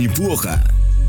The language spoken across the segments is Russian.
неплохо.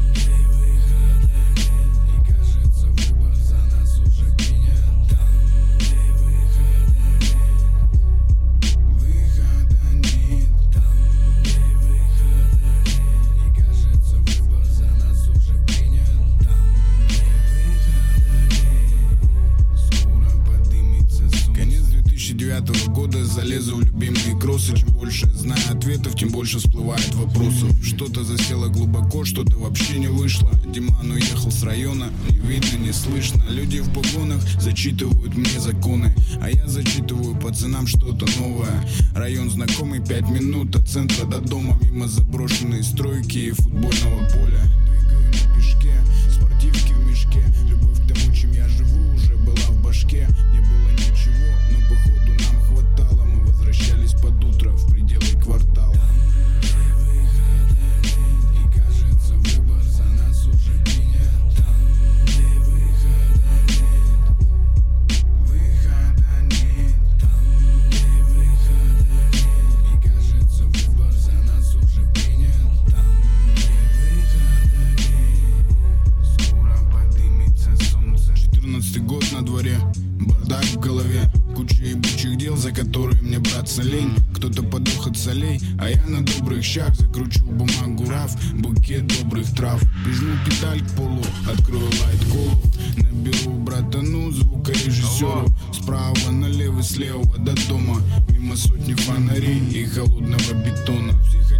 Года залезу в любимые кроссы. Чем больше знаю ответов, тем больше всплывает вопросов. Что-то засело глубоко, что-то вообще не вышло. Диман уехал с района, не видно, не слышно. Люди в погонах зачитывают мне законы, а я зачитываю пацанам что-то новое. Район знакомый, 5 минут от центра до дома. Мимо заброшенной стройки и футбольного поля. Двигаю на пешке, спортивки в мешке. Любовь к тому, чем я живу, уже была в башке. Не было ничего, но походу нам хватало. Мы возвращались под утро в пределы квартала. И кажется, выбор за нас уже принят. Там, где выхода нет, выхода нет. Там, где выхода нет. И кажется, выбор за нас уже принят. Там, где выхода нет. Скоро поднимется солнце. 14-й год на дворе, бардак в голове. Куча ебучих дел, за которые мне браться лень. Кто-то подох от солей, а я на добрых щах закручу бумагу раф, букет добрых трав. Прижму педаль к полу, открою лайт-колу. Наберу братану, звукорежиссеру. Справа налево, слева до дома. Мимо сотни фонарей и холодного бетона.